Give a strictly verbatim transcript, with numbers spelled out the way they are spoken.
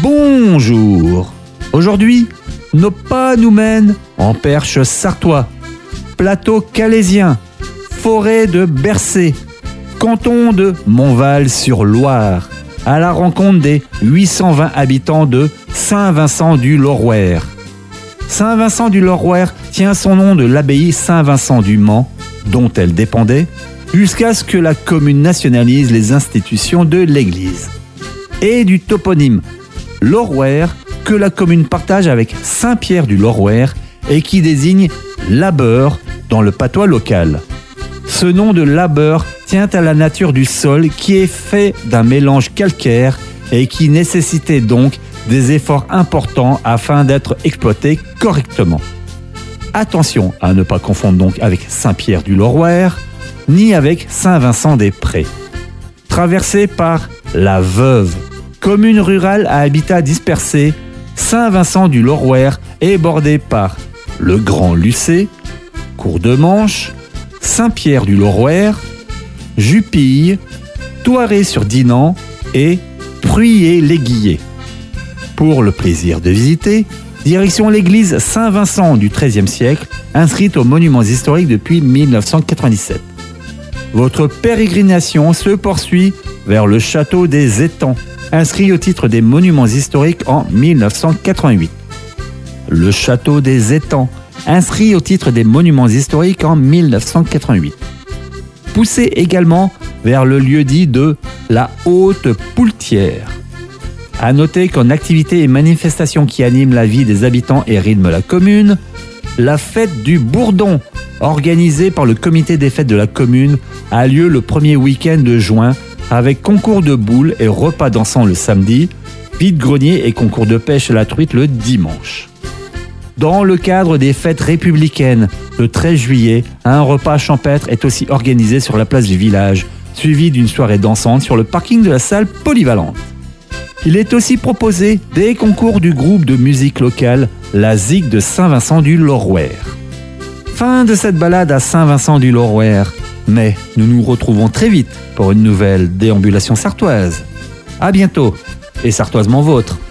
Bonjour. Aujourd'hui, nos pas nous mènent en Perche sartois, plateau calaisien, forêt de Bercé, canton de Montval-sur-Loire, à la rencontre des huit cent vingt habitants de Saint-Vincent-du-Lorwère. Saint-Vincent-du-Lorwère tient son nom de l'abbaye Saint-Vincent-du-Mans, dont elle dépendait, jusqu'à ce que la commune nationalise les institutions de l'église. Et du toponyme Lorwère que la commune partage avec Saint-Pierre-du-Lorwère et qui désigne labeur dans le patois local. Ce nom de labeur tient à la nature du sol qui est fait d'un mélange calcaire et qui nécessitait donc des efforts importants afin d'être exploité correctement. Attention à ne pas confondre donc avec Saint-Pierre-du-Lorwère ni avec Saint-Vincent-des-Prés. Traversé par la Veuve, commune rurale à habitat dispersé, Saint-Vincent-du-Lorwère est bordé par le Grand Lucé, Cours de Manche, Saint-Pierre-du-Lorwère, Jupille, Thoiré-sur-Dinan et Pruyé-les-Guillets. Pour le plaisir de visiter, direction l'église Saint-Vincent du treizième siècle, inscrite aux monuments historiques depuis mille neuf cent quatre-vingt-dix-sept. Votre pérégrination se poursuit vers le château des Étangs, inscrit au titre des monuments historiques en mille neuf cent quatre-vingt-huit. Le château des Étangs, inscrit au titre des monuments historiques en mille neuf cent quatre-vingt-huit. Poussez également vers le lieu-dit de la Haute-Poultière. À noter qu'en activités et manifestations qui animent la vie des habitants et rythment la commune, la fête du Bourdon, organisée par le comité des fêtes de la commune, a lieu le premier week-end de juin avec concours de boules et repas dansants le samedi, vide-grenier et concours de pêche à la truite le dimanche. Dans le cadre des fêtes républicaines, le treize juillet, un repas champêtre est aussi organisé sur la place du village, suivi d'une soirée dansante sur le parking de la salle polyvalente. Il est aussi proposé des concours du groupe de musique locale, la Zig de Saint-Vincent-du-Lorwère. Fin de cette balade à Saint-Vincent-du-Lorwère, mais nous nous retrouvons très vite pour une nouvelle déambulation sartoise. À bientôt, et sartoisement vôtre.